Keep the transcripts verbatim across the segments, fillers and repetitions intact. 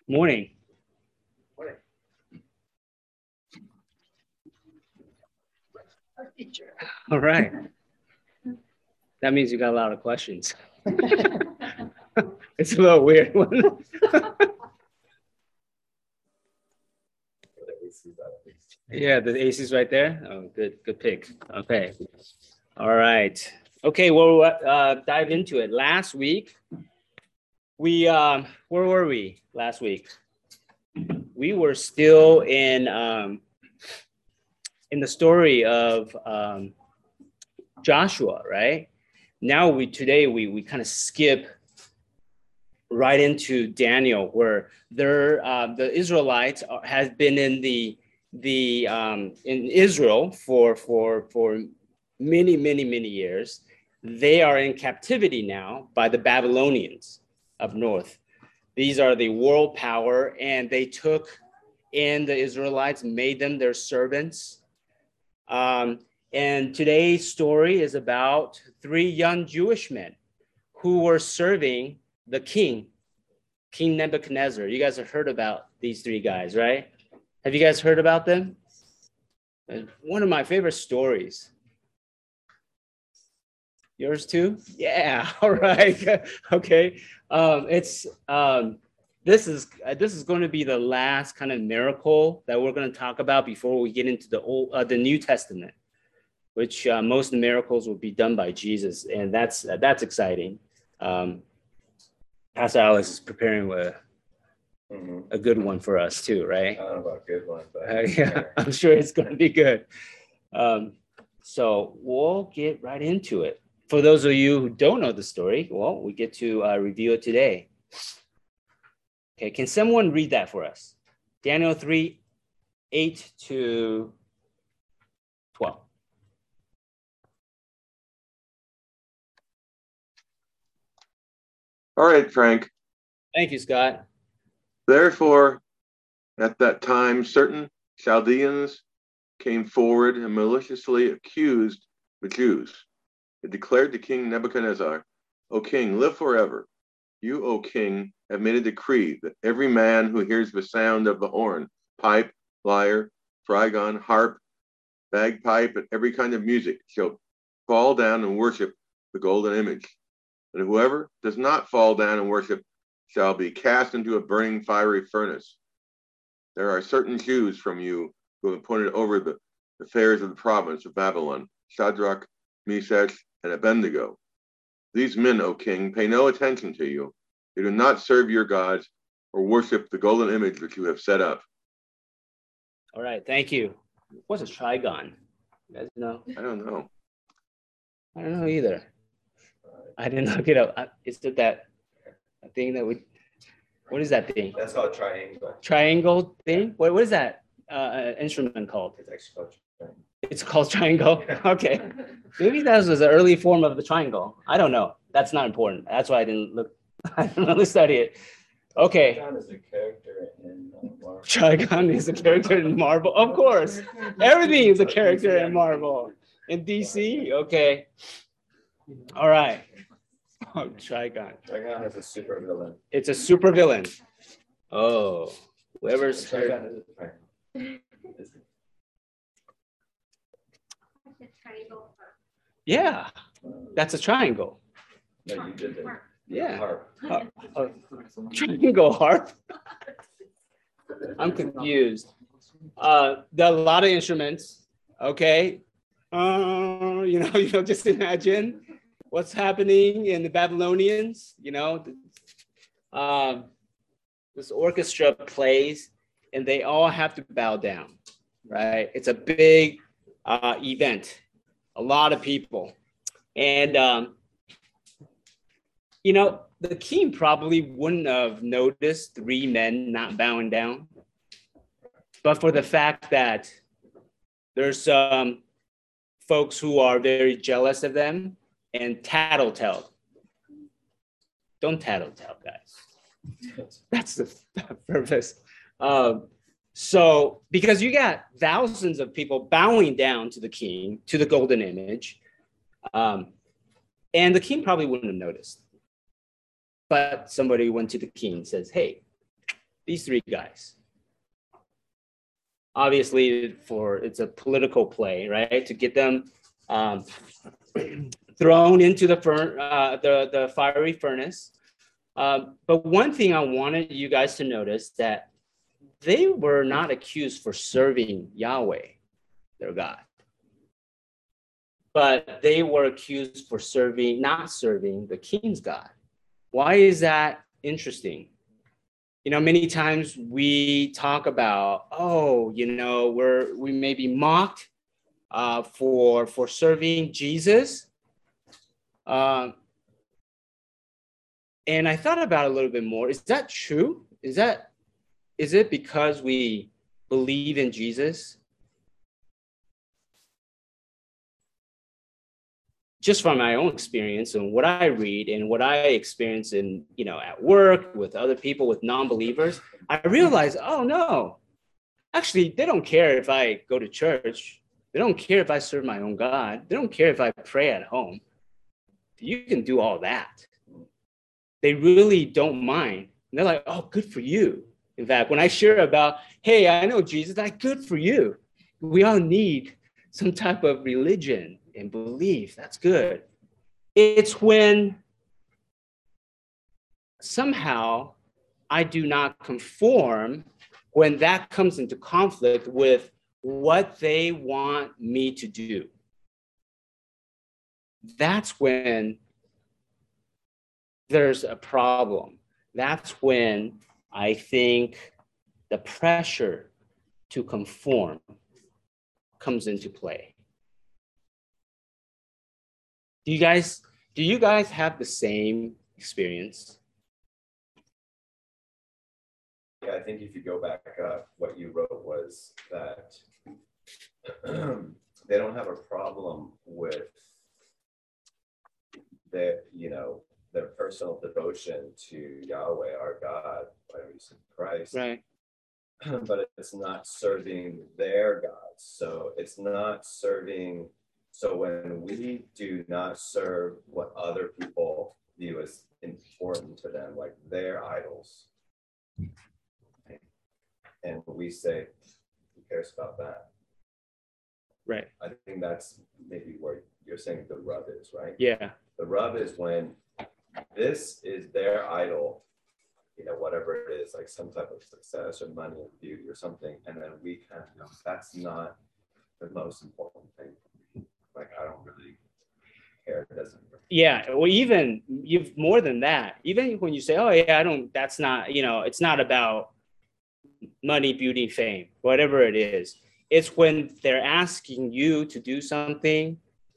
Morning. Morning. All right. That means you got a lot of questions. It's a little weird one. Yeah, the A C's right there. Oh, good, good pick. Okay. All right. Okay, we'll uh, dive into it. Last week, we, um, where were we last week? We were still in, um, in the story of um, Joshua, right? Now we, today we, we kind of skip right into Daniel, where there, uh, the Israelites are, has been in the, the um, in Israel for, for, for many, many, many years. They are in captivity now by the Babylonians up north. These are the world power, and they took in the Israelites, made them their servants. Um, and today's story is about three young Jewish men who were serving the king, King Nebuchadnezzar. You guys have heard about these three guys, right? Have you guys heard about them? One of my favorite stories. Yours too? Yeah. All right. Okay. Um, it's um, this is uh, this is going to be the last kind of miracle that we're going to talk about before we get into the old uh, the New Testament, which uh, most of the miracles will be done by Jesus, and that's uh, that's exciting. Um, Pastor Alex is preparing a mm-hmm. a good one for us too, right? I don't know about good one, but uh, yeah, I'm sure it's going to be good. Um, so we'll get right into it. For those of you who don't know the story, well, we get to uh, review it today. Okay, can someone read that for us? Daniel three, eight to twelve. All right, Frank. Thank you, Scott. Therefore, at that time, certain Chaldeans came forward and maliciously accused the Jews. They declared to King Nebuchadnezzar, O king, live forever. You, O king, have made a decree that every man who hears the sound of the horn, pipe, lyre, trigon, harp, bagpipe, and every kind of music shall fall down and worship the golden image. And whoever does not fall down and worship shall be cast into a burning fiery furnace. There are certain Jews from you who have appointed over the affairs of the province of Babylon, Shadrach, Meshach, and Abednego. These men, O king, pay no attention to you. They do not serve your gods or worship the golden image which you have set up. All right, thank you. What's a trigon? You guys know? I don't know. I don't know either. I didn't look it up. Is it that thing that we, what is that thing? That's called triangle. Triangle thing? What, what is that uh, instrument called? It's actually called triangle. It's called triangle? Okay. Maybe that was an early form of the triangle. I don't know. That's not important. That's why I didn't look, I didn't really study it. Okay. Trigon is a character in uh, Marvel. Trigon is a character in Marvel. Of course. Everything is a character in Marvel. In D C? Okay. All right. Oh, Trigon. Trigon is a super villain. It's a super villain. Oh, whoever's Trigon is a triangle. Yeah, that's a triangle. No, you did it. Yeah. Harp. Uh, uh, triangle harp. I'm confused. Uh, there are a lot of instruments. Okay. Uh, you know, you know, just imagine what's happening in the Babylonians. You know, um, this orchestra plays, and they all have to bow down. Right? It's a big uh, event. A lot of people. And, um, you know, the king probably wouldn't have noticed three men not bowing down. But for the fact that there's some um, folks who are very jealous of them and tattletale. Don't tattletale, guys. That's the purpose. Um, So, because you got thousands of people bowing down to the king, to the golden image, um, and the king probably wouldn't have noticed. But somebody went to the king and says, hey, these three guys. Obviously, for it's a political play, right? To get them um, thrown into the, fur, uh, the, the fiery furnace. Um, but one thing I wanted you guys to notice that they were not accused for serving Yahweh, their God. But they were accused for serving, not serving the king's God. Why is that interesting? You know, many times we talk about, oh, you know, we're we may be mocked uh, for for serving Jesus. Um, and I thought about it a little bit more. Is that true? Is that is it because we believe in Jesus? Just from my own experience and what I read and what I experience in, you know, at work with other people, with non-believers, I realized, oh no, actually, they don't care if I go to church. They don't care if I serve my own God. They don't care if I pray at home. You can do all that. They really don't mind. And they're like, oh, good for you. In fact, when I share about, hey, I know Jesus, like, good for you. We all need some type of religion and belief. That's good. It's when somehow I do not conform, when that comes into conflict with what they want me to do. That's when there's a problem. That's when I think the pressure to conform comes into play. Do you guys, do you guys have the same experience? Yeah, I think if you go back up, what you wrote was that they don't have a problem with their, you know, their personal devotion to Yahweh, our God, by reason of Christ. Right. But it's not serving their gods. So it's not serving. So when we do not serve what other people view as important to them, like their idols, and we say, who cares about that? Right. I think that's maybe where you're saying the rub is, right? Yeah. The rub is when this is their idol, you know, whatever it is, like some type of success or money or beauty or something, and then we kind of know that's not the most important thing. Like, I don't really care. It doesn't. Yeah. Well, even you've more than that. Even when you say, oh, yeah, I don't, that's not, you know, it's not about money, beauty, fame, whatever it is. It's when they're asking you to do something.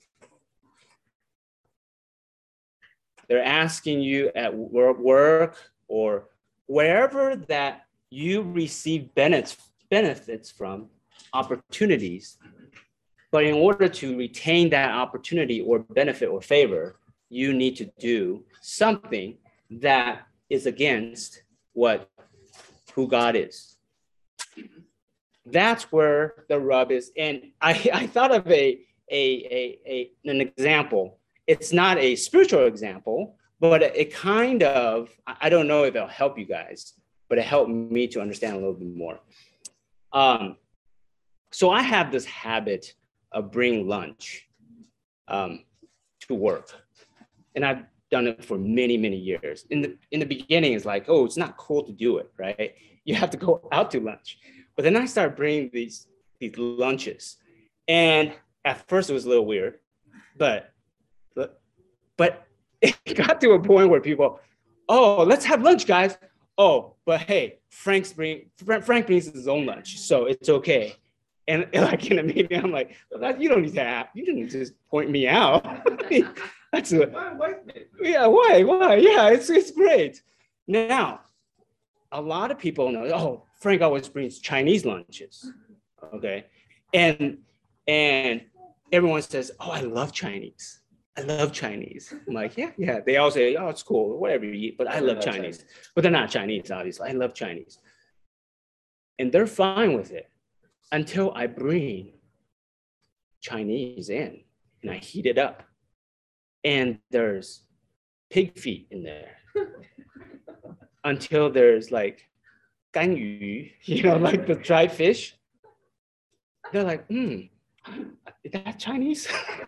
They're asking you at work or wherever that you receive benefits, benefits from, opportunities. But in order to retain that opportunity or benefit or favor, you need to do something that is against what who God is. That's where the rub is. And I, I thought of a, a, a, a an example. It's not a spiritual example, but it, it kind of, I don't know if it'll help you guys, but it helped me to understand a little bit more. Um, so I have this habit of bringing lunch um, to work. And I've done it for many, many years. In the, in the beginning, it's like, oh, it's not cool to do it, right? You have to go out to lunch. But then I started bringing these, these lunches. And at first it was a little weird, but, but, but it got to a point where people, oh, let's have lunch, guys. Oh, but hey, Frank's bring, Frank brings his own lunch, so it's okay. And like in a meeting, I'm like, well, that, you don't need to have, you didn't just point me out. That's a, Why, why? yeah, why, why? Yeah, it's it's great. Now, a lot of people know, oh, Frank always brings Chinese lunches, okay? And and everyone says, oh, I love Chinese. I love Chinese. I'm like, yeah, yeah. They all say, oh, it's cool, whatever you eat, but I love Chinese. Chinese. But they're not Chinese, obviously. I love Chinese. And they're fine with it until I bring Chinese in and I heat it up. And there's pig feet in there until there's like 干鱼, you know, like the dried fish. They're like, hmm, is that Chinese?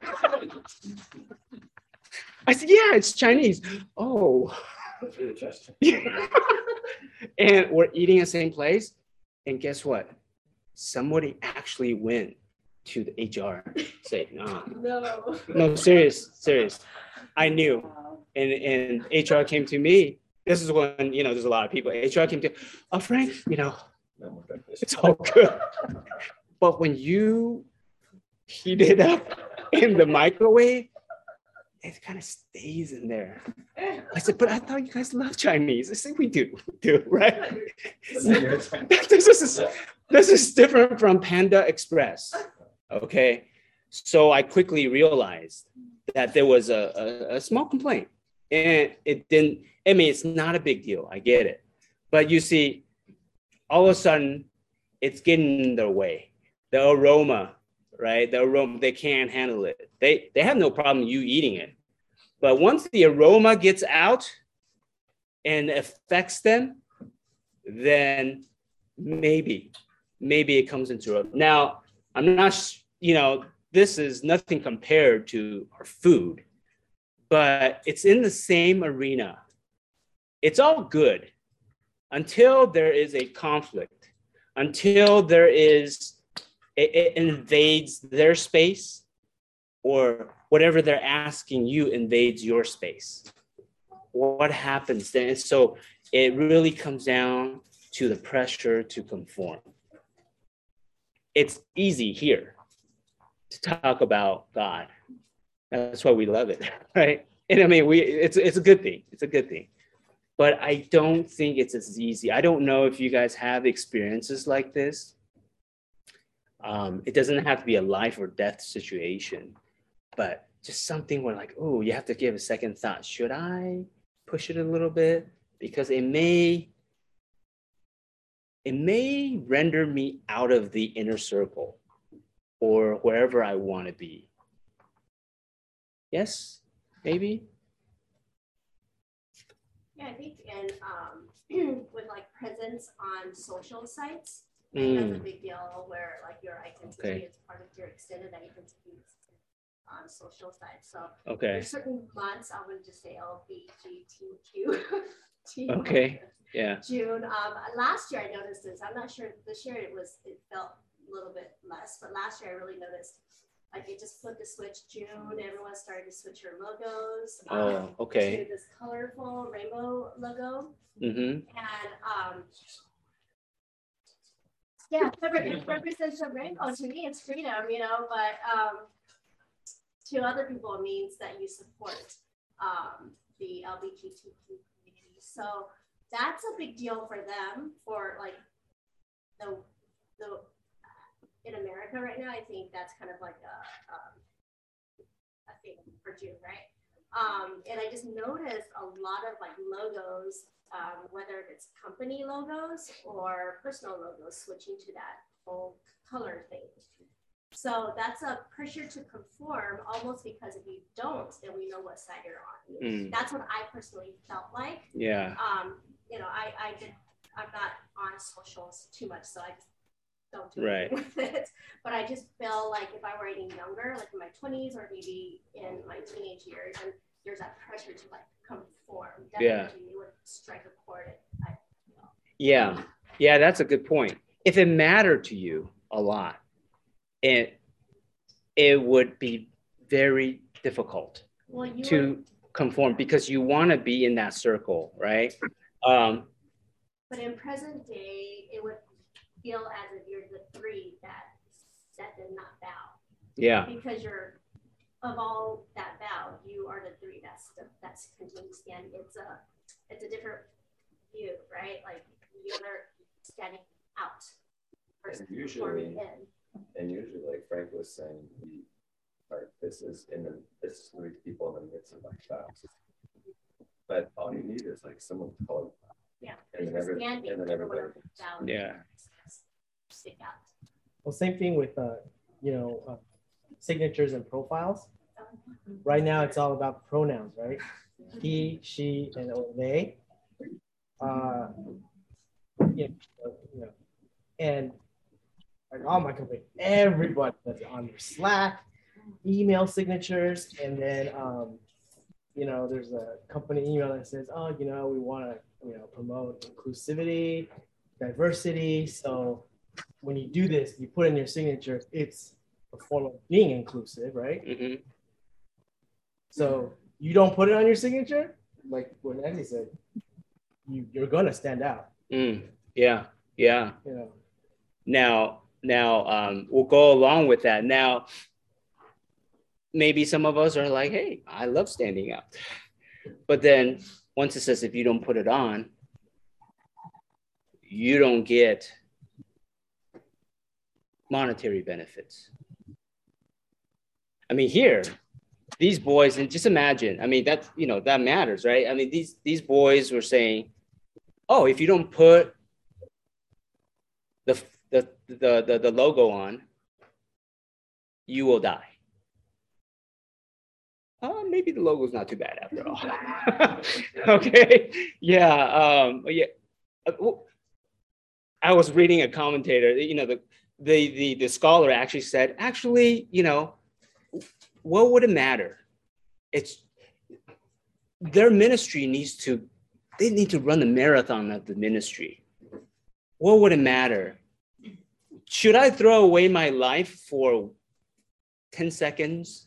I said, yeah, it's Chinese. Oh. And we're eating at the same place. And guess what? Somebody actually went to the H R, say, no, No. no, serious, serious. I knew. And, and H R came to me. This is when, you know, there's a lot of people. H R came to, oh, Frank, you know, it's all good. But when you heat it up in the microwave, it kind of stays in there. I said, but I thought you guys love Chinese. I said, we do, we do, right? this, is, this is different from Panda Express, okay? So I quickly realized that there was a, a, a small complaint. And it didn't, I mean, it's not a big deal. I get it. But you see, all of a sudden, it's getting in their way. The aroma, right? The aroma, they can't handle it. They, they have no problem you eating it. But once the aroma gets out and affects them, then maybe, maybe it comes into it. Now, I'm not, you know, this is nothing compared to our food, but it's in the same arena. It's all good until there is a conflict, until there is, it, it invades their space, or whatever they're asking you invades your space. What happens then? So it really comes down to the pressure to conform. It's easy here to talk about God. That's why we love it, right? And I mean, we it's it's a good thing. It's a good thing. But I don't think it's as easy. I don't know if you guys have experiences like this. Um, it doesn't have to be a life or death situation, but just something where like, oh, you have to give a second thought. Should I push it a little bit? Because it may, it may render me out of the inner circle or wherever I want to be. Yes, maybe? Yeah, I think in um, with like presence on social sites, Mm. that's a big deal where like your identity Okay. is part of your extended identity on social sites. So Okay. there's certain months I would just say L B G T Q. Okay. Yeah. June. Um, last year I noticed this. I'm not sure this year it was, it felt a little bit less, but last year I really noticed like it just flipped the switch June. Everyone started to switch their logos. Oh, um, okay. To this colorful rainbow logo. Mm-hmm. And um, yeah, it represents a rainbow. To me, it's freedom, you know, but um, to other people, it means that you support um, the L G B T Q community. So that's a big deal for them. For like the the in America right now, I think that's kind of like a um, a thing for June, right? Um, and I just noticed a lot of like logos, um, whether it's company logos or personal logos, switching to that whole color thing. So that's a pressure to conform, almost because if you don't, then we know what side you're on. Mm. That's what I personally felt like. Yeah. Um, you know, I, I did, I'm not on socials too much, so I just don't do Right. anything with it. But I just feel like if I were any younger, like in my twenties or maybe in my teenage years, and there's that pressure to like conform, definitely Yeah. it would strike a chord. I, you know. Yeah. Yeah, that's a good point. If it mattered to you a lot, it it would be very difficult Well, you to would, conform because you want to be in that circle, right? Um, but in present day, it would feel as if you're the three that that did not bow. yeah. Because you're of all that bow, you are the three that's that's continuing to stand. It's a it's a different view, right? Like you're standing out versus And usually- forming in. And usually, like Frank was saying, we, like this is in the this is three people in the midst of like that. But all you need is like someone to call you. Yeah, And then, you're every, standing and then for everybody. whatever bow Yeah. stick out. Well, same thing with, uh, you know, uh, signatures and profiles. Right now, it's all about pronouns, right? He, she, and or they. Uh, you know, And like all my company, everybody does it on their Slack, email signatures, and then um, you know, there's a company email that says, oh, you know, we want to, you know, promote inclusivity, diversity. So when you do this, you put in your signature, it's a form of being inclusive, right? Mm-hmm. So you don't put it on your signature, like what Nancy said, you, you're gonna stand out. Mm, yeah, yeah. You know. Now, now um, we'll go along with that. Now, maybe some of us are like, hey, I love standing out. But then once it says if you don't put it on, you don't get monetary benefits. I mean, here, these boys, and just imagine, I mean, that, you know, that matters, right? I mean, these, these boys were saying, oh, if you don't put the, the, the, the, the logo on, you will die. Uh, maybe the logo's not too bad after all. Okay, yeah, um, yeah. I was reading a commentator, you know, the, the, the, the scholar actually said, actually, you know, what would it matter? It's their ministry needs to, they need to run the marathon of the ministry. What would it matter? Should I throw away my life for ten seconds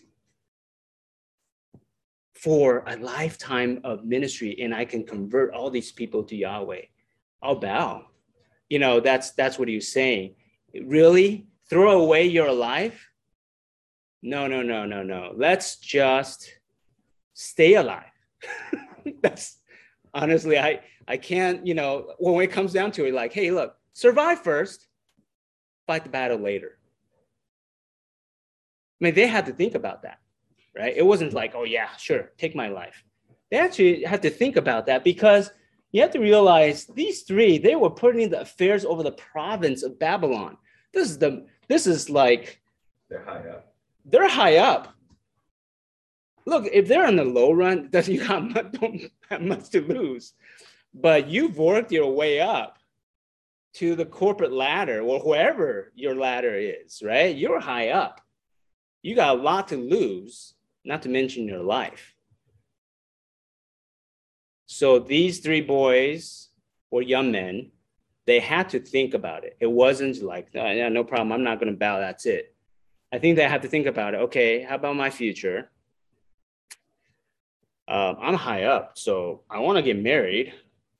for a lifetime of ministry and I can convert all these people to Yahweh? I'll bow. You know, that's, that's what he was saying. Really? Throw away your life? No, no, no, no, no. Let's just stay alive. That's honestly, I, I can't, you know, when it comes down to it, like, hey, look, survive first, fight the battle later. I mean, they had to think about that, right? It wasn't like, oh yeah, sure, take my life. They actually had to think about that because you have to realize these three, they were putting the affairs over the province of Babylon. This is the, this is like, They're high up. They're high up. Look, if they're in the low run, then you got much, don't have much to lose. But you've worked your way up to the corporate ladder or wherever your ladder is, right? You're high up. You got a lot to lose, not to mention your life. So these three boys or young men, they had to think about it. It wasn't like, no, yeah, no problem, I'm not going to bow, that's it. I think they have to think about it. Okay, how about my future? Um, I'm high up, so I want to get married.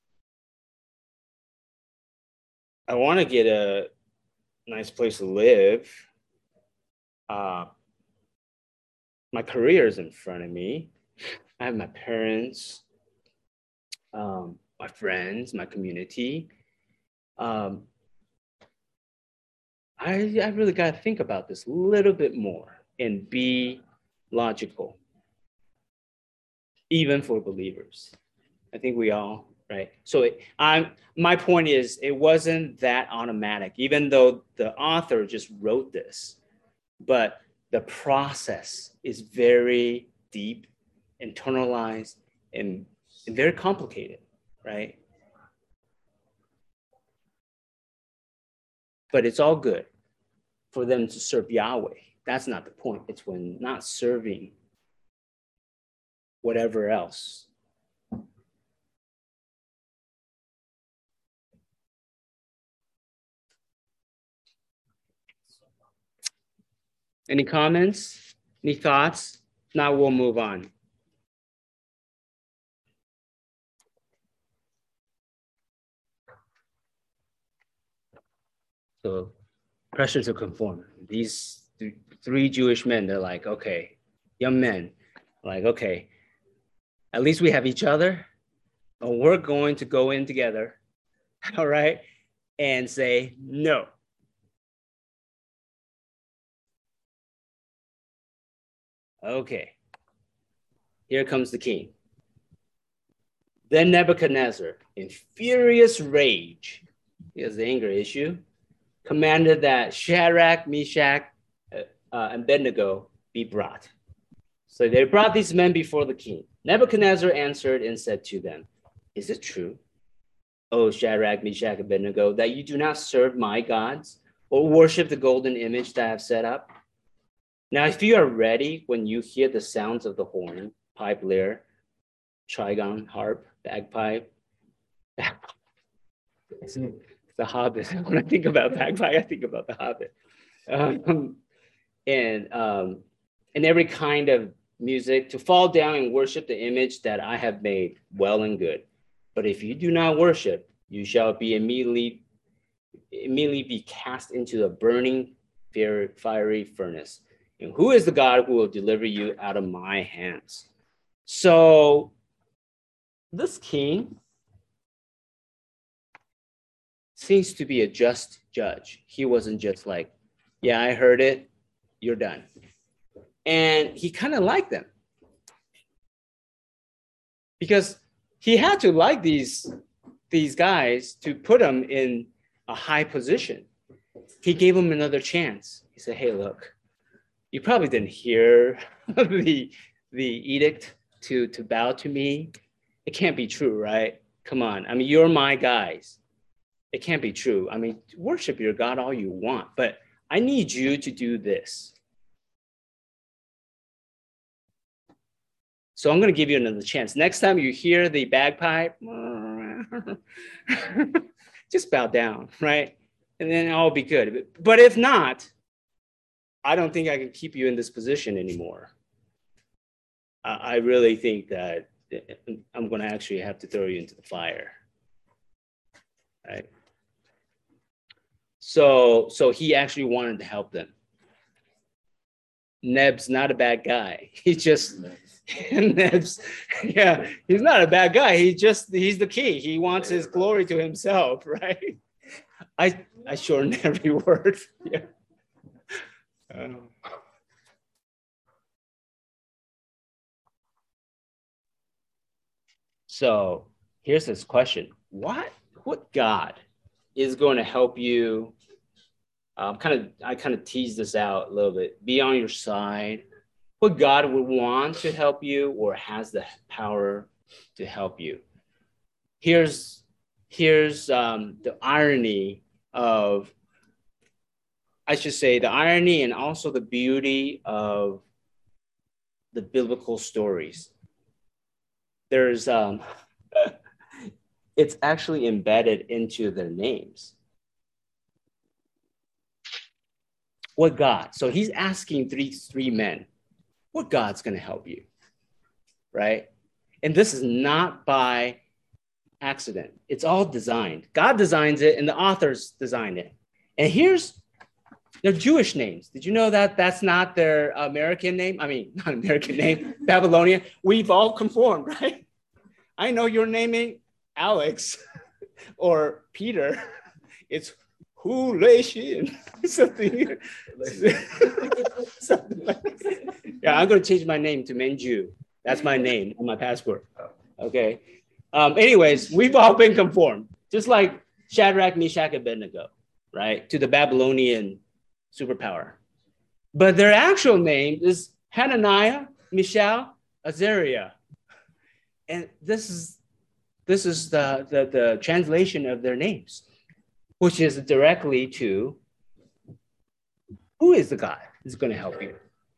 I want to get a nice place to live. Uh, my career is in front of me. I have my parents, um, my friends, my community. Um, I, I really got to think about this a little bit more and be logical, even for believers. I think we all, right? So it, I'm, my point is, it wasn't that automatic, even though the author just wrote this, but the process is very deep, internalized, and, and very complicated, right? But it's all good for them to serve Yahweh. That's not the point. It's when not serving whatever else. Any comments? Any thoughts? Now we'll move on. So pressure to conform. These th- three Jewish men, they're like, okay, young men, like, okay, at least we have each other, and we're going to go in together, all right, and say no. Okay, here comes the king. Then Nebuchadnezzar, in furious rage, he has the anger issue, commanded that Shadrach, Meshach, uh, uh, and Abednego be brought. So they brought these men before the king. Nebuchadnezzar answered and said to them, is it true O Shadrach, Meshach, and Abednego, that you do not serve my gods or worship the golden image that I have set up? Now, if you are ready when you hear the sounds of the horn, pipe, lyre, trigon, harp, bagpipe, bagpipe. The Hobbit. When I think about bagpipe, I think about the Hobbit. Um, and um, and every kind of music, to fall down and worship the image that I have made, well and good. But if you do not worship, you shall be immediately immediately be cast into a burning fiery furnace. And who is the God who will deliver you out of my hands? So this king seems to be a just judge. He wasn't just like, yeah, I heard it, you're done. And he kind of liked them because he had to like these, these guys to put them in a high position. He gave them another chance. He said, hey, look, you probably didn't hear the, the edict to, to bow to me. It can't be true, right? Come on. I mean, you're my guys. It can't be true. I mean, worship your God all you want, but I need you to do this. So I'm going to give you another chance. Next time you hear the bagpipe, just bow down, right? And then I'll be good. But if not, I don't think I can keep you in this position anymore. I really think that I'm going to actually have to throw you into the fire, right? So, so he actually wanted to help them. Neb's not a bad guy. He just, Neb's, yeah, he's not a bad guy. He just, he's the king. He wants his glory to himself, right? I, I shortened every word. Yeah. Um, so here's this question. What, what God is going to help you? Um, kind of, I kind of tease this out a little bit. Be on your side. What God would want to help you or has the power to help you. Here's, here's um, the irony of, I should say, the irony and also the beauty of the biblical stories. There's, um, it's actually embedded into their names. What God? So he's asking three, three men, what God's going to help you, right? And this is not by accident. It's all designed. God designs it and the authors designed it. And here's their Jewish names. Did you know that that's not their American name? I mean, not American name, Babylonian. We've all conformed, right? I know you're naming Alex or Peter. It's Hu Lei Xin. Something. Something like that. Yeah, I'm going to change my name to Menju. That's my name on my passport. Okay. Um, anyways, we've all been conformed, just like Shadrach, Meshach, and Abednego, right, to the Babylonian superpower. But their actual name is Hananiah, Mishael, Azariah. And this is this is the, the, the translation of their names, which is directly to who is the God who's going to help you?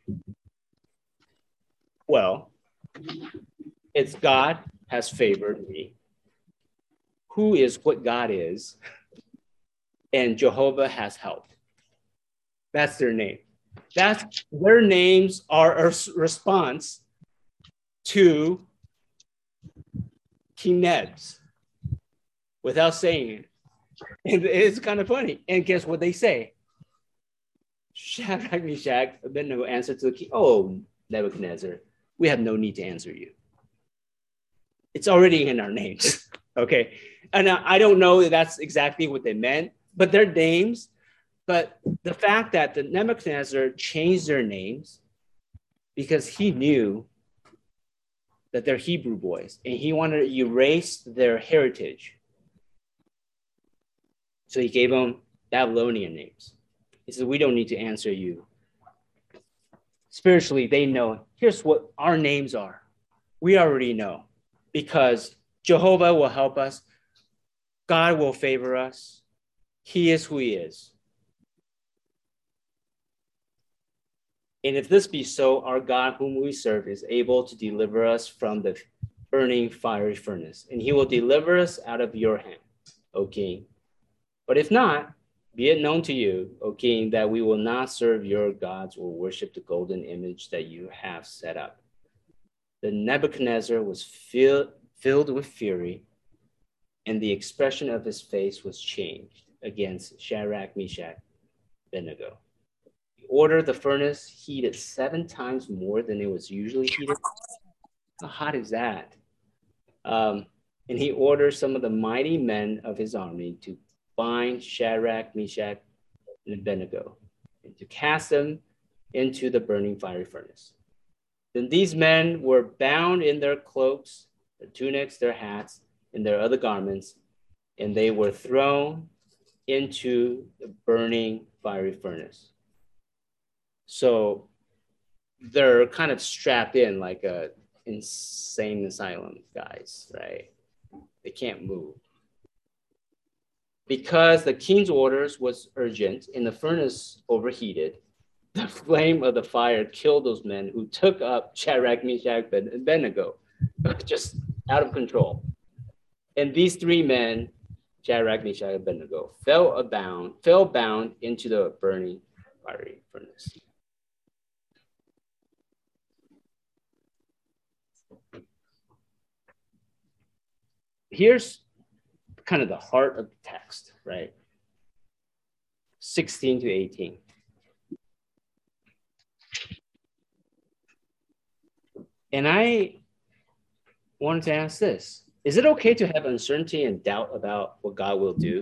Well, it's God has favored me. Who is what God is? And Jehovah has helped. That's their name. That's their names are a response to King Neb's without saying it. And it's kind of funny. And guess what they say? Shadrach, Meshach, Abednego answered to the king, oh, Nebuchadnezzar, we have no need to answer you. It's already in our names. Okay. And I don't know that that's exactly what they meant, but their names. But the fact that the Nebuchadnezzar changed their names because he knew that they're Hebrew boys and he wanted to erase their heritage. So he gave them Babylonian names. He said, we don't need to answer you. Spiritually, they know, here's what our names are. We already know because Jehovah will help us. God will favor us. He is who he is. And if this be so, our God whom we serve is able to deliver us from the burning fiery furnace, and he will deliver us out of your hand, O king. But if not, be it known to you, O king, that we will not serve your gods or worship the golden image that you have set up. Then Nebuchadnezzar was filled, filled with fury, and the expression of his face was changed against Shadrach, Meshach, Abednego. He ordered the furnace heated seven times more than it was usually heated. How hot is that? Um, and he ordered some of the mighty men of his army to bind Shadrach, Meshach, and Abednego, and to cast them into the burning fiery furnace. Then these men were bound in their cloaks, their tunics, their hats, and their other garments, and they were thrown into the burning fiery furnace. So they're kind of strapped in like a insane asylum guys, right? They can't move. Because the king's orders was urgent and the furnace overheated, the flame of the fire killed those men who took up Shadrach, Meshach, and Abednego, just out of control. And these three men, Shadrach, Meshach, and Abednego, fell bound, fell bound into the burning fiery furnace. Here's kind of the heart of the text, right? sixteen to eighteen. And I wanted to ask this. Is it okay to have uncertainty and doubt about what God will do?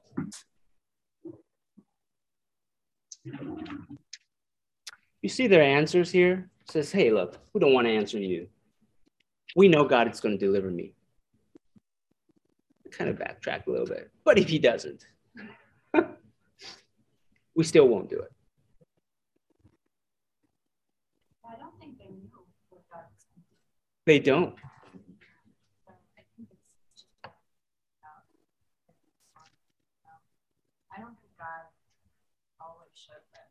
You see their answers here? It says, hey, look, we don't want to answer you. We know God is going to deliver me. Kind of backtrack a little bit. But if he doesn't, we still won't do it. I don't think they knew what God was going to do. They don't. So I think it's just about, I don't think God always showed that.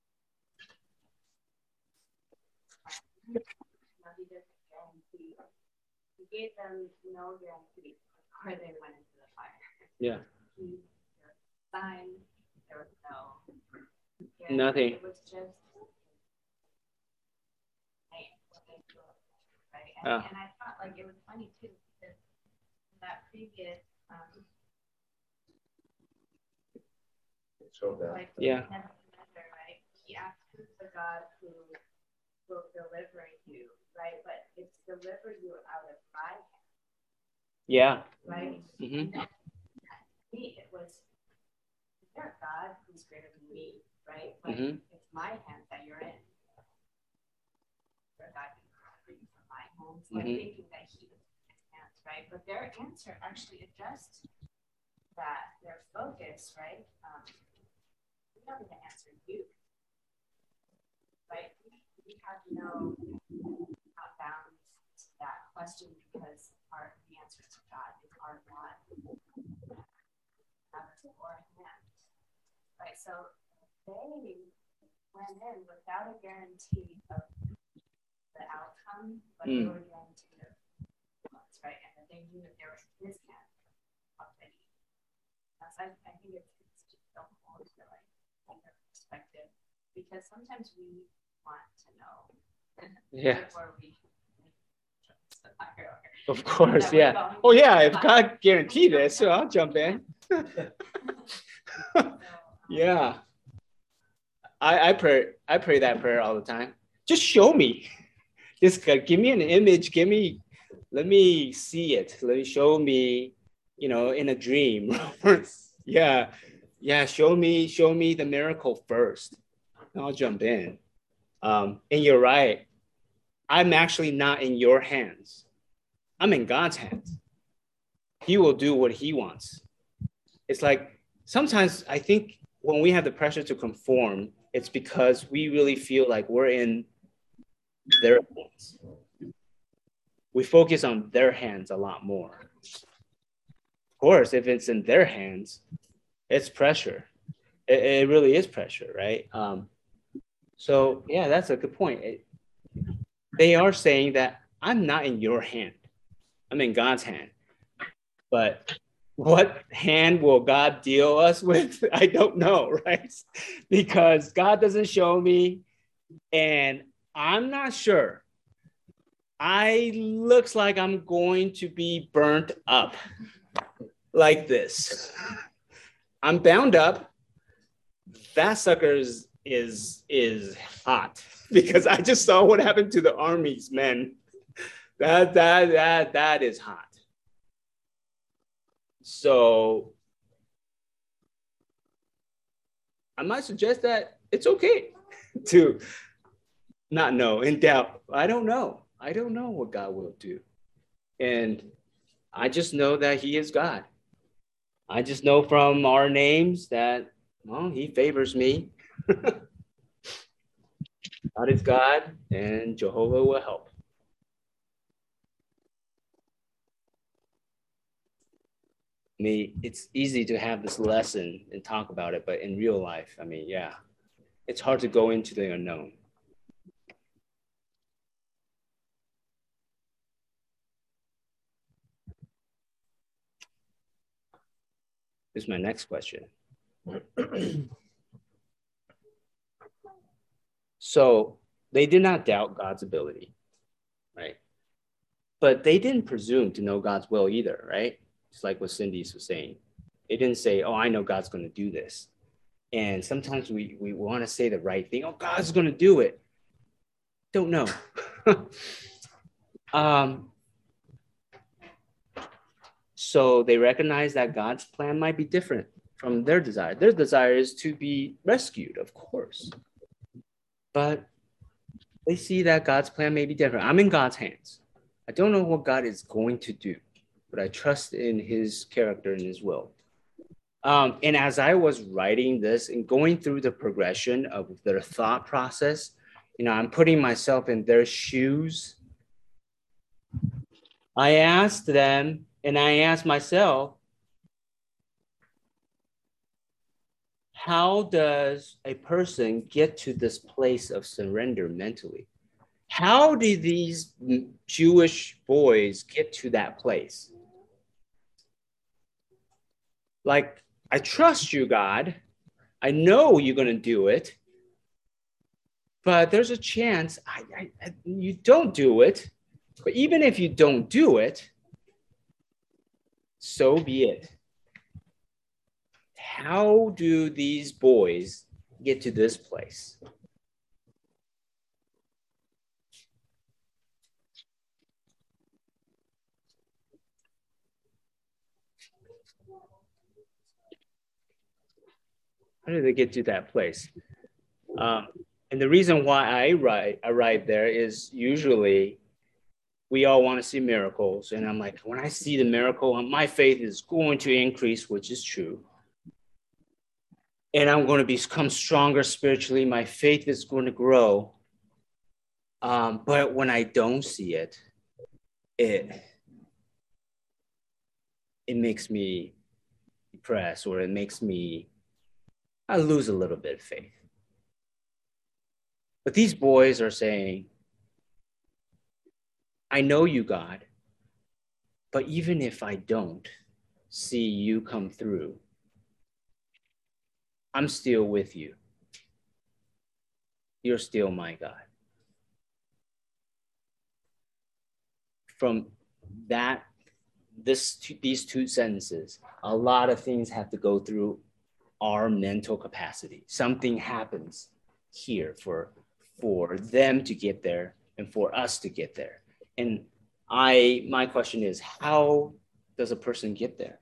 You know, he didn't guarantee. He gave them no guarantee before they went into the fire. Yeah. He, there was a sign, there was no guarantee. Nothing. It was just what they feel, right? And, Uh. and I thought like it was funny too because that previous um, Showed that. like Yeah. Nebuchadnezzar, right? He asked who's the God who will deliver you, right? But it's deliver you out of my hand, Yeah. right? Mm-hmm. And to me, it was you're a God who's greater than me, right? But Mm-hmm. it's my hand that you're in. You're a God who deliver you from my home. So Mhm. I'm thinking that he was in his hands, right? But their answer actually addressed that, their focus, right? Um, we don't need to answer you, right? We, we have no not bound to that question because our the answer to God is our God or hand, right? So they went in without a guarantee of the outcome, but Mm. they were guaranteed of influence, right? And that they knew that they were in his hand already. That's, I, I think it's, it's just so cool to like from their perspective, because sometimes we want to know Yeah. before we Of course, yeah. Oh, yeah, if God guaranteed this, so I'll jump in. Yeah. I, I pray I pray that prayer all the time. Just show me. Just give me an image. Give me, let me see it. Let me show me, you know, in a dream. Yeah. Yeah. Show me, show me the miracle first. And I'll jump in. Um, and you're right. I'm actually not in your hands. I'm in God's hands. He will do what he wants. It's like sometimes I think when we have the pressure to conform, it's because we really feel like we're in their hands. We focus on their hands a lot more. course, if it's in their hands, it's pressure. It, it really is pressure, right? Um, so yeah, that's a good point. It, they are saying that I'm not in your hand. I'm in God's hand. But what hand will God deal us with? I don't know, right? Because God doesn't show me, and I'm not sure. I looks like I'm going to be burnt up like this. I'm bound up. That sucker is, is, is hot because I just saw what happened to the army's men. That, that, that, that is hot. So I might suggest that it's okay to not know, in doubt. I don't know. I don't know what God will do. And I just know that he is God. I just know from our names that, well, he favors me. God is God, and Jehovah will help. I mean, it's easy to have this lesson and talk about it, but in real life, I mean, yeah, it's hard to go into the unknown. This is my next question. So they did not doubt God's ability, right? But they didn't presume to know God's will either, right? It's like what Cindy was saying. They didn't say, oh, I know God's going to do this. And sometimes we, we want to say the right thing. Oh, God's going to do it. Don't know. um, so they recognize that God's plan might be different from their desire. Their desire is to be rescued, of course. But they see that God's plan may be different. I'm in God's hands. I don't know what God is going to do, but I trust in his character and his will. Um, and as I was writing this and going through the progression of their thought process, you know, I'm putting myself in their shoes. I asked them and I asked myself, how does a person get to this place of surrender mentally? How did these Jewish boys get to that place? Like, I trust you, God. I know you're going to do it. But there's a chance I, I, I, you don't do it. But even if you don't do it, so be it. How do these boys get to this place? How do they get to that place? Um, and the reason why I write, I write there is usually we all want to see miracles. And I'm like, when I see the miracle, my faith is going to increase, which is true. And I'm going to become stronger spiritually. My faith is going to grow. Um, but when I don't see it, it, it makes me depressed, or it makes me, I lose a little bit of faith. But these boys are saying, I know you, God, but even if I don't see you come through, I'm still with you. You're still my God. From that, this, these two sentences, a lot of things have to go through our mental capacity. Something happens here for, for them to get there and for us to get there. And I, my question is, how does a person get there?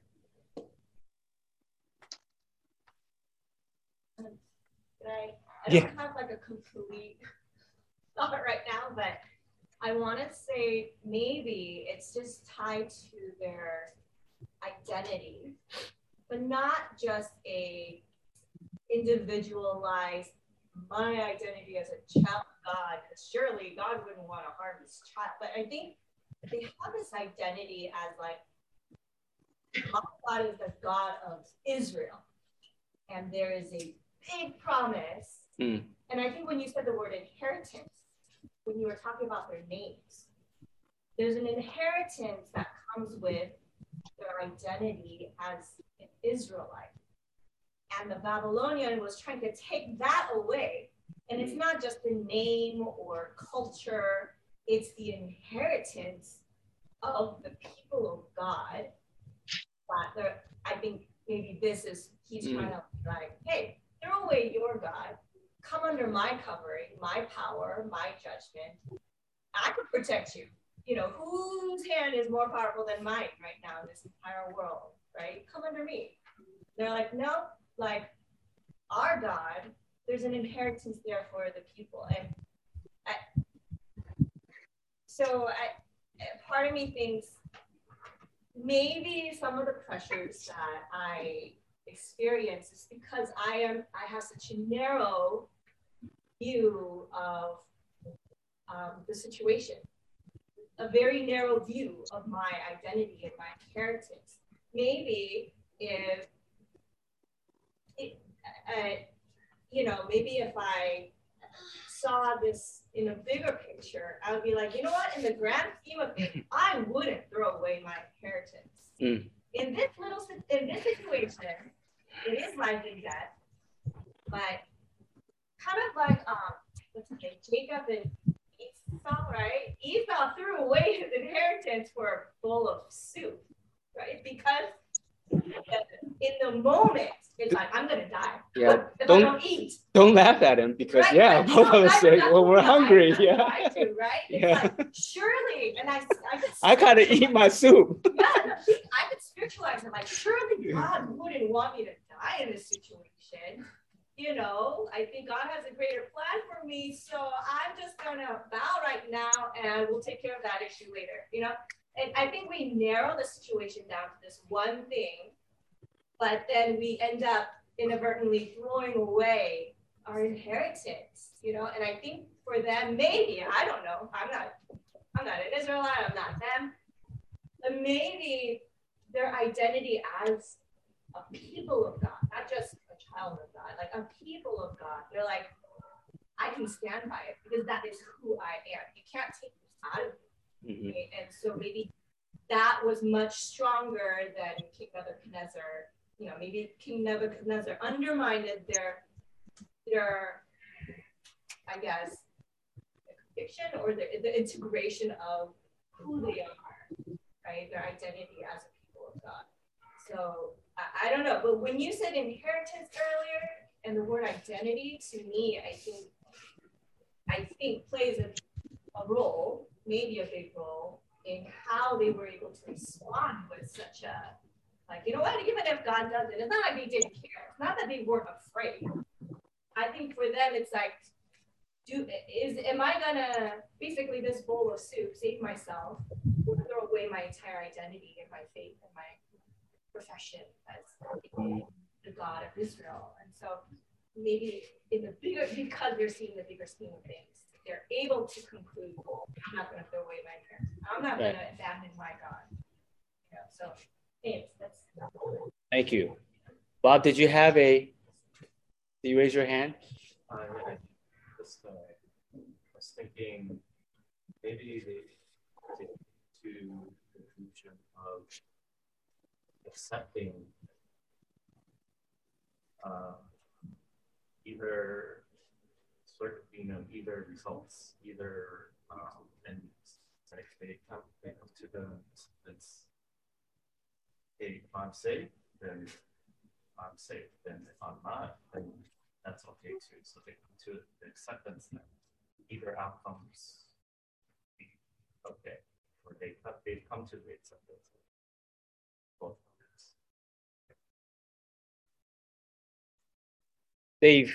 I, I Yeah. don't have like a complete thought right now, but I want to say maybe it's just tied to their identity, but not just a individualized, my identity as a child of God, because surely God wouldn't want to harm his child. But I think they have this identity as like, My God is the God of Israel. And there is a big promise. Mm. And I think when you said the word inheritance, when you were talking about their names, there's an inheritance that comes with their identity as an Israelite. And the Babylonian was trying to take that away. And it's not just the name or culture, it's the inheritance of the people of God. But I think maybe this is, he's mm. trying to be like, hey, throw away your God, come under my covering, my power, my judgment. I can protect you. You know, whose hand is more powerful than mine right now in this entire world, right? Come under me. They're like, no, like our God, there's an inheritance there for the people. And I, so I, part of me thinks maybe some of the pressures that I experience is because I am, I have such a narrow view of um, the situation. A very narrow view of my identity and my inheritance. Maybe if, it, uh, you know, maybe if I saw this in a bigger picture, I would be like, you know what, in the grand scheme of things, I wouldn't throw away my inheritance. Mm. In this little, in this situation, it is life and death, but kind of like, um, what's his name, Jacob and Esau, right? Esau threw away his inheritance for a bowl of soup, right? Because in the moment, it's like, I'm going to die. Yeah. If don't, I don't eat. Don't laugh at him because, right? yeah, both of us say, well, we're hungry. I, yeah. I do, right? It's yeah. like, surely, and I, I could I got to eat my soup. Yeah, I could spiritualize it. Like, surely God wouldn't want me to die in this situation. You know, I think God has a greater plan for me. So I'm just going to bow right now and we'll take care of that issue later, you know? And I think we narrow the situation down to this one thing, but then we end up inadvertently throwing away our inheritance, you know? And I think for them, maybe, I don't know, I'm not, I'm not an Israelite, I'm not them, but maybe their identity as a people of God, not just a child of God, like a people of God. They're like, I can stand by it because that is who I am. You can't take this out of me. Mm-hmm. Right? And so maybe that was much stronger than King Nebuchadnezzar. You know, maybe King Nebuchadnezzar undermined their, their, I guess, the conviction or the, the integration of who they are, right? Their identity as a people of God. So I, I don't know, but when you said inheritance earlier and the word identity, to me, I think, I think plays a, a role, maybe a big role in how they were able to respond with such a, like, you know what, even if God does it, it's not like they didn't care. It's not that they weren't afraid. I think for them, it's like, do is am I gonna, basically this bowl of soup, save myself, or throw away my entire identity and my faith and my profession as the God of Israel? And so maybe in the bigger, because they're seeing the bigger scheme of things, they're able to conclude, I'm not going to throw away my parents. I'm not right. going to abandon my God. You know, so anyways, that's. Thank you. Bob, did you have a, did you raise your hand? I, I just uh, was thinking maybe they take to the conclusion of accepting uh, either sort of, you know, either results, either um, and like they come, they come to the it's hey, if I'm safe, then I'm safe. Then if I'm not, then that's okay too. So they come to the acceptance that either outcomes be okay, or they they've come to the acceptance of both outcomes. They've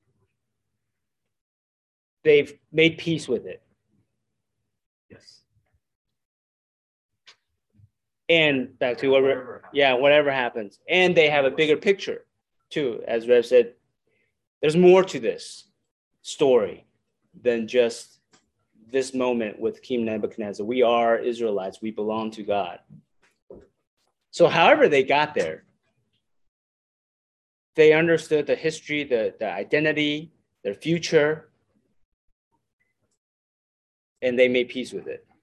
they've made peace with it. Yes. And back to what, whatever yeah, whatever happens. And they have a bigger picture too. As Rev said, there's more to this story than just this moment with King Nebuchadnezzar. We are Israelites. We belong to God. So however they got there, they understood the history, the, the identity, their future, and they made peace with it.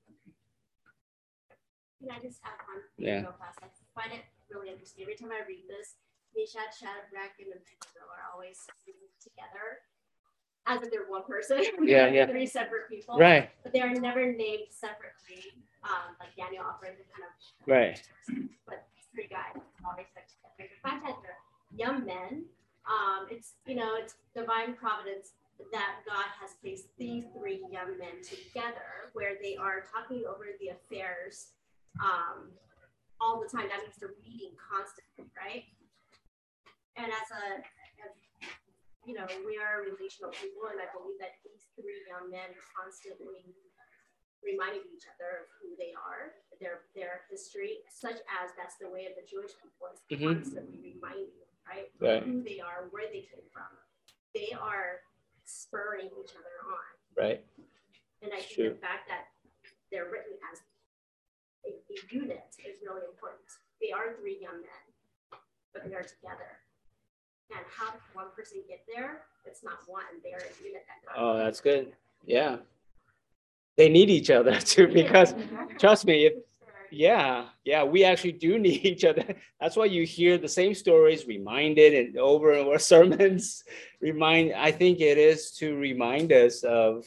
Can I just add one thing Yeah. real fast? I find it really interesting. Every time I read this, Meshach, Shadrach, and Abednego are always together as if they're one person. Yeah, yeah. Three separate people. Right, But they are never named separately. Um, like Daniel operated kind of. right. But these three guys always stuck together. The fact that they're young men, um, it's you know it's divine providence that God has placed these three young men together, where they are talking over the affairs um, all the time. That means they're meeting constantly, right? And as a, as, you know, we are relational people, and I believe that these three young men constantly reminding each other of who they are, their their history, such as that's the way of the Jewish people, is Mhm. constantly reminding them, right? Right. Who they are, where they came from. They are spurring each other on. Right. And I think True. the fact that they're written as a, a unit is really important. They are three young men, but they are together. And how does one person get there? It's not one. They are a unit that God Oh, that's good. Yeah. They need each other too, because trust me, if, yeah, yeah, we actually do need each other. That's why you hear the same stories reminded and over and over sermons. Remind, I think it is to remind us of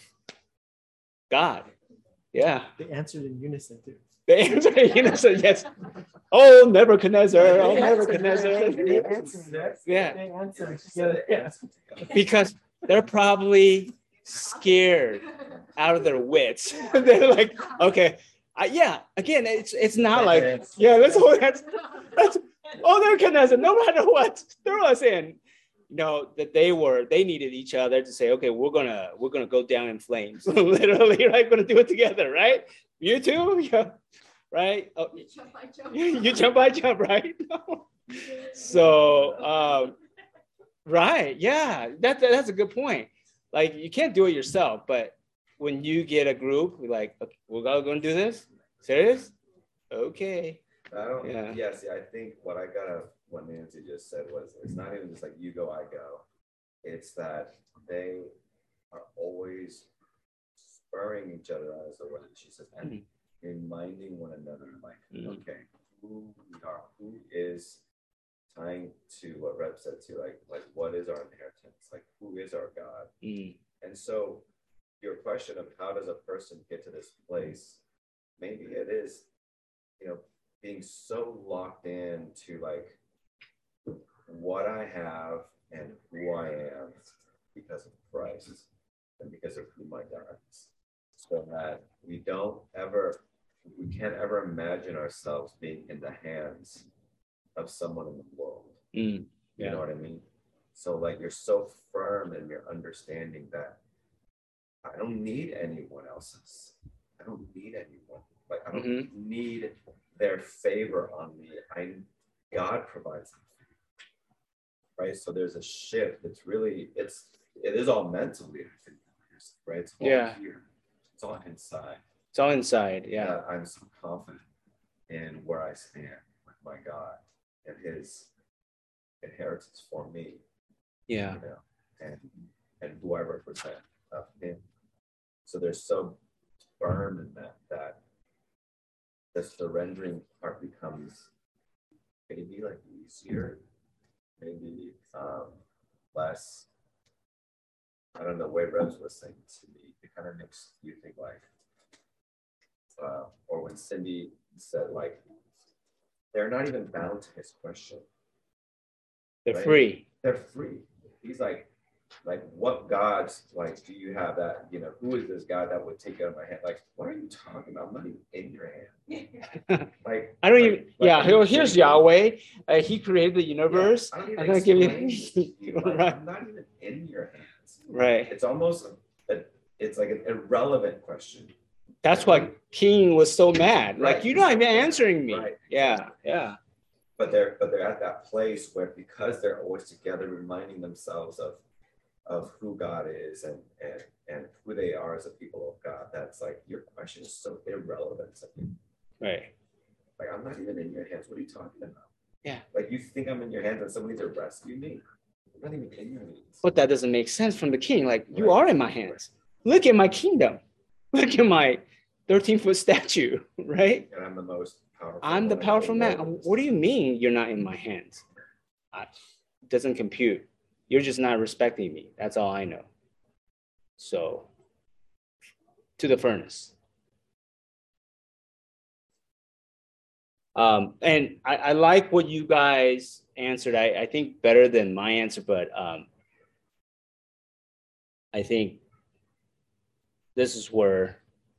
God. Yeah. They answered in unison too. The answer, you know, so yes. Oh, Nebuchadnezzar, oh, Nebuchadnezzar. They answered. Yeah. They answered together. Yeah. Because they're probably scared out of their wits. They're like, okay, uh, yeah. Again, it's it's not like, yeah, let's hold that's that's oh, Nebuchadnezzar. No matter what, throw us in. No, that they were they needed each other to say, okay, we're gonna we're gonna go down in flames, literally, right? Gonna do it together, right? You too, yeah, right? Oh, You jump, I jump. you jump, I jump, right? So, um, right, yeah, that, that that's a good point. Like you can't do it yourself, but when you get a group, we're like, okay, we're all going to do this. Serious? Okay. I don't, Yeah. yeah. yeah, see, I think what I got of what Nancy just said was it's not even just like you go, I go. It's that they are always spurring each other on, as the word she says, and mm-hmm. reminding one another, like, mm-hmm. okay, who we are, who is tying to what Reb said too, like, like what is our inheritance? Like, who is our God? Mm. And so your question of how does a person get to this place, maybe it is, you know, being so locked in to like what I have and who I am because of Christ and because of who my God is. So that we don't ever, we can't ever imagine ourselves being in the hands of someone in the world. Mm, yeah. You know what I mean? So like you're so firm in your understanding that I don't need anyone else's. I don't need anyone. Like I don't mm-hmm. need their favor on me. I God provides them. Right. So there's a shift. It's really it's it is all mentally, I think, right? It's all yeah. here. It's all inside. It's all inside. Yeah. That I'm so confident in where I stand with my God and his inheritance for me. Yeah. You know, and and who I represent of him. So they're so firm in that that the surrendering part becomes maybe like easier, maybe um, less. I don't know, way Rose was saying to me, it kind of makes you think like, uh, or when Cindy said like, they're not even bound to his question. They're right? free. They're free. He's like, like what gods like do you have that, you know, who is this God that would take out of my hand? Like, what are you talking about? I'm not even in your hand. Like I don't like, even like, yeah, here's saying, Yahweh. Uh, he created the universe. Yeah, I don't even I'm gonna give you, you, like, right. I'm not even in your hands. Right. It's almost a, it's like an irrelevant question. That's why King was so mad. Right. Like, you're not even answering me. Right. Yeah, yeah. But they're but they're at that place where because they're always together, reminding themselves of of who God is and and and who they are as a people of God. That's like your question is so irrelevant to me. Right. Like, I'm not even in your hands. What are you talking about? Yeah. Like, you think I'm in your hands and somebody to rescue me? I'm not even in your hands. But that doesn't make sense from the king. Like, you Right. are in my hands. Look at my kingdom. Look at my thirteen foot statue, right? And I'm the most powerful. I'm the one in powerful man. world. What do you mean you're not in my hands? I, doesn't compute. You're just not respecting me. That's all I know. So, to the furnace. Um, and I, I like what you guys answered. I, I think better than my answer, but um, I think this is where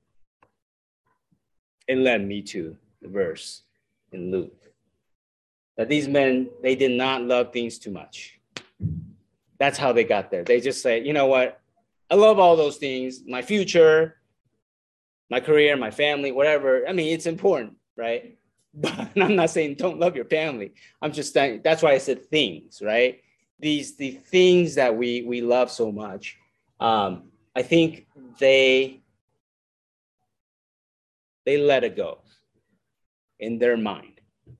it led me to the verse in Luke. That these men, they did not love things too much. That's how they got there. They just said, you know what? I love all those things. My future, my career, my family, whatever. I mean, it's important, right? But I'm not saying don't love your family. I'm just saying, that's why I said things, right? These, the things that we, we love so much. Um, I think they, they let it go in their mind.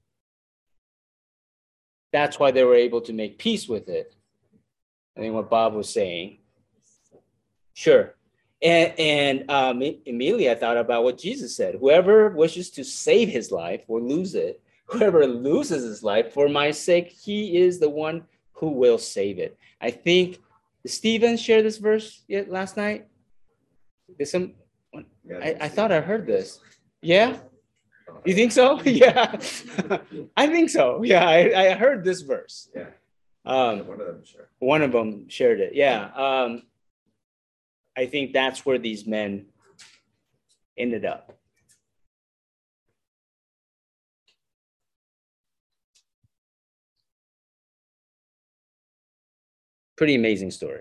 That's why they were able to make peace with it. I think what Bob was saying. Sure. And, and um, immediately I thought about what Jesus said. Whoever wishes to save his life will lose it. Whoever loses his life for my sake, he is the one who will save it. I think, did Stephen share this verse yet last night? Did some, Yeah, I, I thought I heard this. Yeah? You think so? Yeah. I think so. Yeah, I, I heard this verse. Yeah. Um, One of them, sure. One of them shared it. Yeah. Um, I think that's where these men ended up. Pretty amazing story.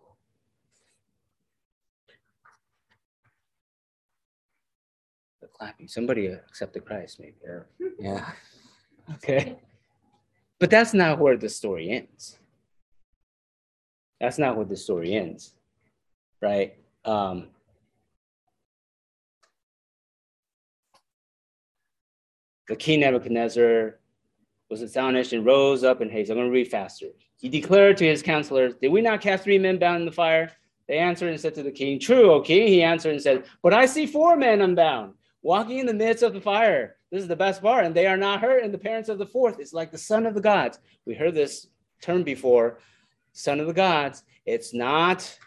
The clapping. Somebody accepted Christ, maybe. Yeah. Yeah. Okay. But that's not where the story ends. That's not where the story ends, right? Um, the king Nebuchadnezzar was astonished and rose up in haste. I'm going to read faster. He declared to his counselors, did we not cast three men bound in the fire? They answered and said to the king, true, O king. He answered and said, but I see four men unbound, walking in the midst of the fire. This is the best part. And they are not hurt. And the parents of the fourth is like the son of the gods. We heard this term before, son of the gods. It's not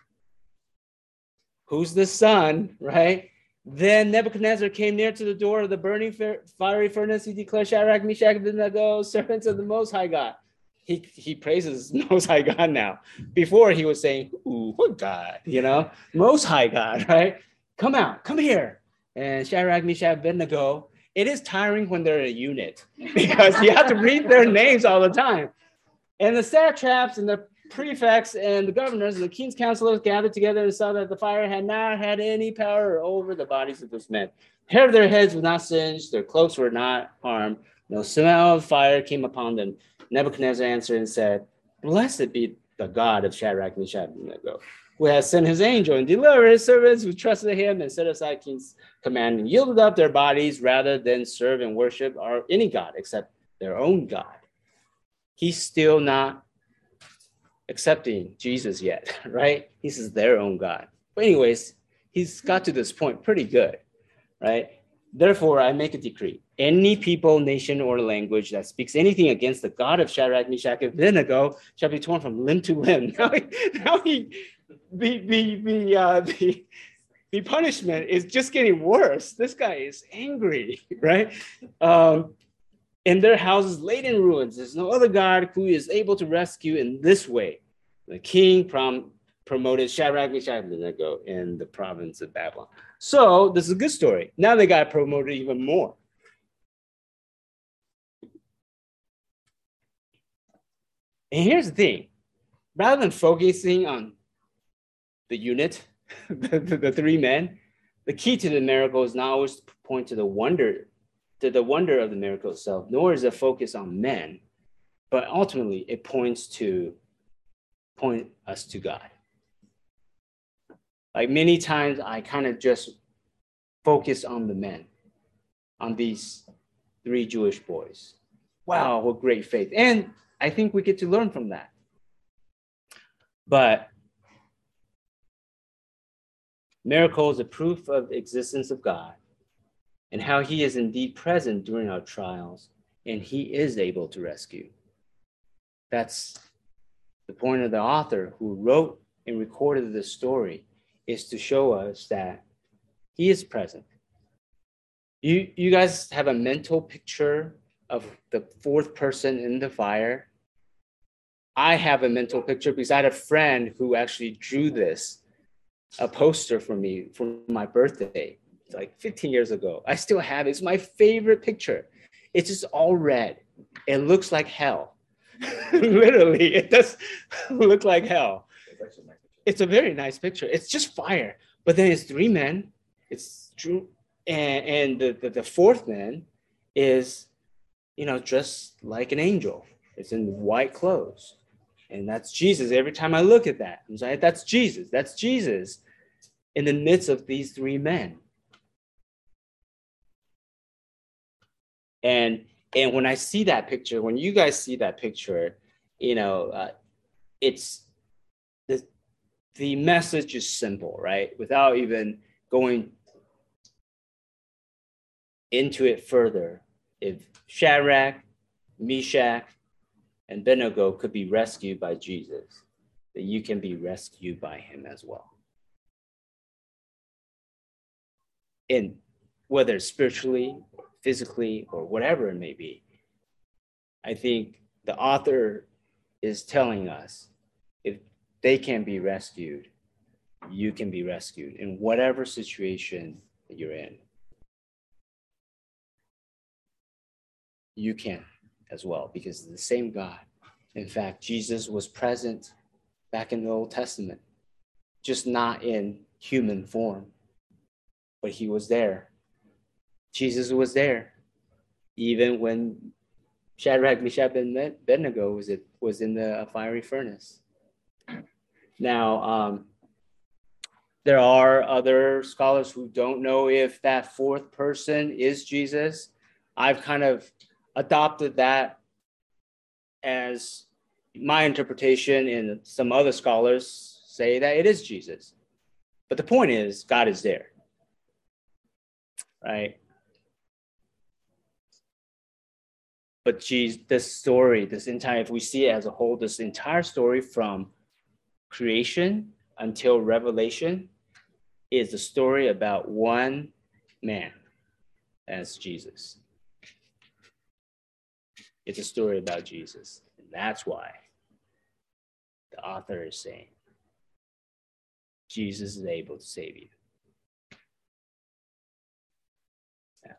who's the son, right? Then Nebuchadnezzar came near to the door of the burning fiery furnace. He declared, Shadrach, Meshach, and Abednego, servants of the Most High God. He, he praises Most High God now. Before he was saying, ooh, what God, you know? Most High God, right? Come out, come here. And Shadrach, Meshach, Abednego. It is tiring when they're a unit because you have to read their names all the time. And the satraps and the prefects and the governors and the king's counselors gathered together and saw that the fire had not had any power over the bodies of those men. Hair of their heads was not singed, their cloaks were not harmed. No smell of fire came upon them. Nebuchadnezzar answered and said, blessed be the God of Shadrach, Meshach, and Abednego, who has sent his angel and delivered his servants who trusted him and set aside king's command and yielded up their bodies rather than serve and worship or any God except their own God. He's still not accepting Jesus yet, right? He says their own God. But anyways, he's got to this point pretty good, right? Therefore, I make a decree. Any people, nation, or language that speaks anything against the God of Shadrach, Meshach, and Abednego shall be torn from limb to limb. Now, he, now he, the, the, the, uh, the, the punishment is just getting worse. This guy is angry, right? Um, and their houses laid in ruins. There's no other God who is able to rescue in this way. The king prom- promoted Shadrach, Meshach, and Abednego in the province of Babylon. So this is a good story. Now they got promoted even more. And here's the thing. Rather than focusing on the unit, the, the, the three men, the key to the miracle is not always to point to the wonder to the wonder of the miracle itself, nor is it focus on men, but ultimately it points to point us to God. Like many times I kind of just focus on the men, on these three Jewish boys. Wow, what great faith. And I think we get to learn from that. But miracle is a proof of the existence of God and how he is indeed present during our trials, and he is able to rescue. That's the point of the author who wrote and recorded this story, is to show us that he is present. You, you guys have a mental picture of the fourth person in the fire. I have a mental picture because I had a friend who actually drew this, a poster for me for my birthday, like fifteen years ago. I still have it. It's my favorite picture. It's just all red. It looks like hell. Literally, it does look like hell. It's a very nice picture. It's just fire. But then it's three men. It's true. And, and the, the, the fourth man is, you know, dressed like an angel. It's in white clothes. And that's Jesus. Every time I look at that, I'm like, that's Jesus. That's Jesus in the midst of these three men. And and when I see that picture, when you guys see that picture, you know, uh, it's the the message is simple, right? Without even going into it further, if Shadrach, Meshach, and Abednego could be rescued by Jesus, that you can be rescued by him as well. And whether it's spiritually, physically, or whatever it may be, I think the author is telling us if they can be rescued, you can be rescued in whatever situation that you're in. You can as well, because it's the same God. In fact, Jesus was present back in the Old Testament, just not in human form, but he was there. Jesus was there, even when Shadrach, Meshach, and Abednego was, it, was in the fiery furnace. Now, um, there are other scholars who don't know if that fourth person is Jesus. I've kind of adopted that as my interpretation, and some other scholars say that it is Jesus. But the point is, God is there, right? But geez, this story, this entire, if we see it as a whole, this entire story from creation until Revelation is the story about one man, as Jesus. It's a story about Jesus. And that's why the author is saying Jesus is able to save you. Yeah.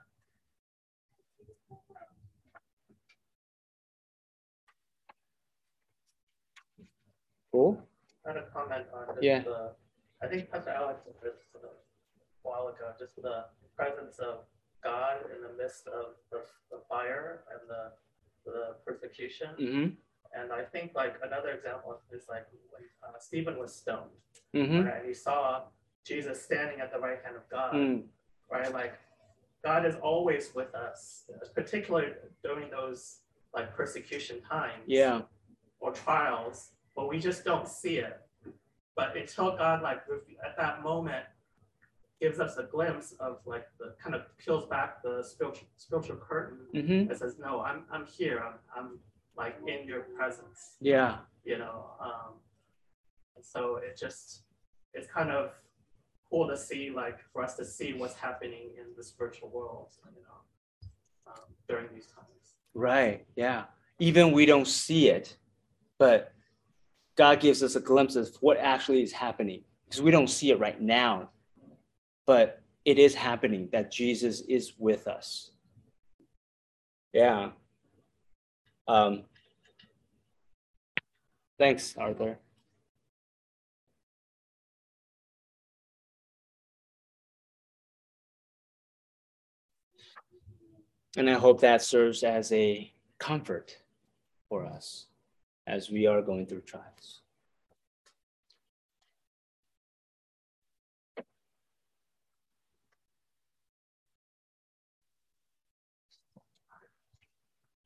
Cool. I had a comment on just Yeah. the, I think Pastor Alex said this a while ago, just the presence of God in the midst of the, the fire and the the persecution. Mm-hmm. And I think like another example is like when uh, Stephen was stoned, Mm-hmm. right? And he saw Jesus standing at the right hand of God, Mm. right? Like God is always with us, particularly during those like persecution times, Yeah. or trials, but we just don't see it. But until God like at that moment gives us a glimpse of like the kind of peels back the spiritual spiritual curtain, Mm-hmm. that says, no, I'm I'm here. I'm I'm like in your presence. Yeah. You know. Um, and so it just it's kind of cool to see, like for us to see what's happening in the spiritual world, you know, um, during these times. Right. Yeah. Even we don't see it, but God gives us a glimpse of what actually is happening, because we don't see it right now. But it is happening, that Jesus is with us. Yeah. Um, thanks, Arthur. And I hope that serves as a comfort for us as we are going through trials.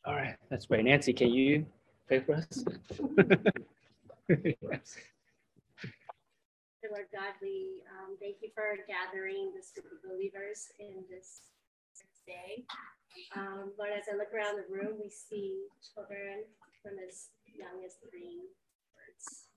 All right, that's great. Nancy, can you pray for us? Yes. Lord God, we um, thank you for gathering this group of believers in this day. Um, Lord, as I look around the room, we see children from as young as three words.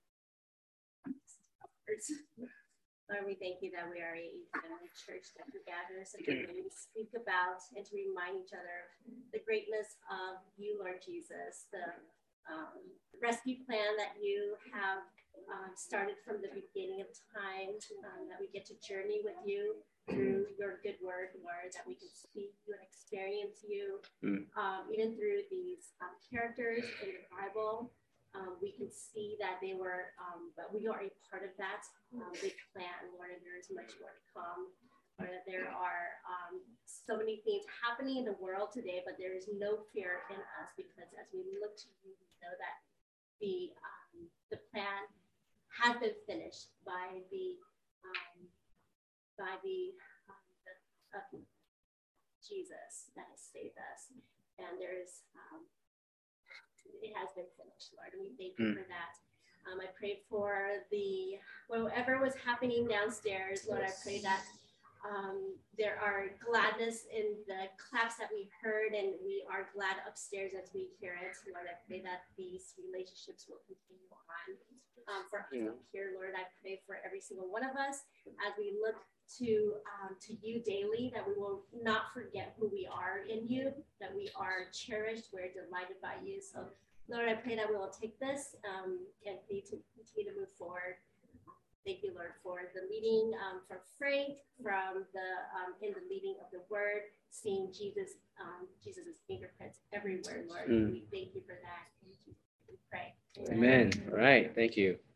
Lord, we thank you that we are a family church that can gather so that we speak about and to remind each other the greatness of you, Lord Jesus, the um, rescue plan that you have um, started from the beginning of time, um, that we get to journey with you through your good word, Lord, that we can see you and experience you, Mm. um, even through these um, characters in the Bible. Um, we can see that they were, um, but we are a part of that um, big plan, Lord, and there is much more to come. Lord, that there are um, so many things happening in the world today, but there is no fear in us because as we look to you, we know that the um, the plan has been finished by the um, by the, um, the uh, Jesus that has saved us, and there's um, it has been finished, Lord, and we thank you mm. for that. Um, I pray for the whatever was happening downstairs, Lord. I pray that um, there are gladness in the claps that we heard, and we are glad upstairs as we hear it, Lord. I pray that these relationships will continue on. Um, for yeah. here, Lord, I pray for every single one of us as we look to um, to you daily, that we will not forget who we are in you, that we are cherished, we're delighted by you. So, Lord, I pray that we will take this um, and be to continue to move forward. Thank you, Lord, for the leading um, from Frank, from the um, in the leading of the word, seeing Jesus, um, Jesus's fingerprints everywhere, Lord. Mm. We thank you for that. We pray. Amen. Amen. All right. Thank you.